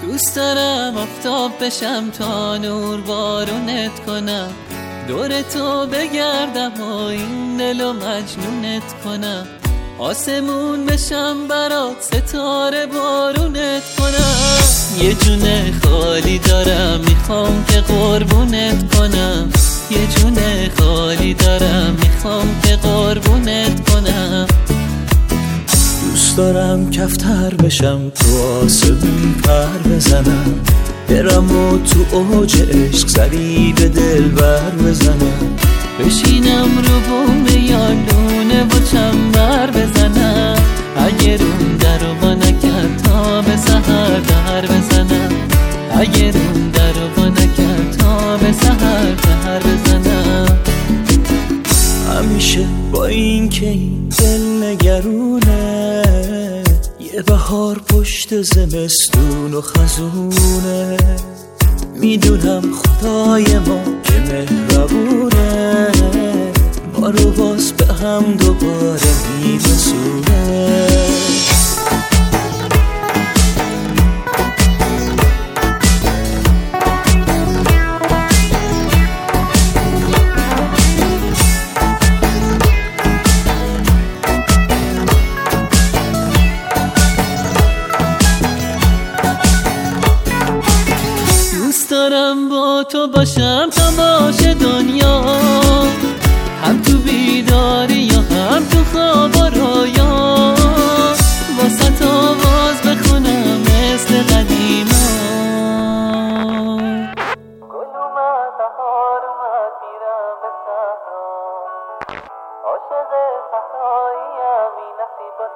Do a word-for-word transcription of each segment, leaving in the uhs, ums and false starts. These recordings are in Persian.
دوست دارم آفتاب بشم تا نور بارونت کنم، دور تو بگردم و این دلو مجنونت کنم، آسمون بشم برات ستاره بارونت کنم. یه جونه خالی دارم میخوام که قربونت کنم، یه جونه خالی دارم میخوام که قربونت کنم. دوست دارم کفتر بشم تو آسمون پر بزنم، برم و تو اوج عشق سری به دل بر بزنم، بشینم رو بوم یالونه و چنبر بزنم، اگه روم در رو با نکرد تا به سحر در بزنم، اگه روم در رو با نکرد تا به سحر در بزنم. همیشه با این که این دل نگرونه، یه بهار پشت زمستون و خزونه، میدونم خدای ما که مهربونه، ما رو باز به هم دوباره میرسونه. دوست دارم با تو باشم تا باشه دنیا، هم تو بیداری یا هم تو خواب و رویا، واسه تو آواز بخونم مثل قدیما. گل اومد بهار اومد میرم به صحرا، عاشق صحراییم این نصیب و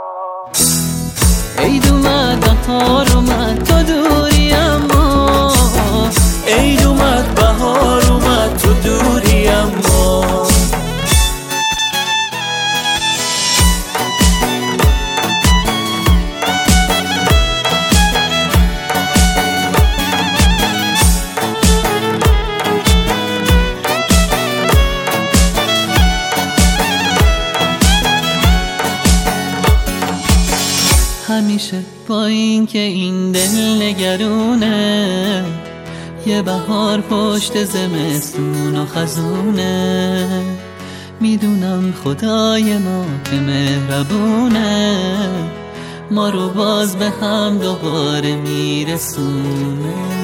صحرا. عید اومد بهار اومد تو دوری اما، عید اومد بهار اومد تو دوری اما. همیشه با این که این دل نگرونه، یه بهار پشت زمستون و خزونه، میدونم خدای ما که مهربونه، ما رو باز به هم دوباره میرسونه.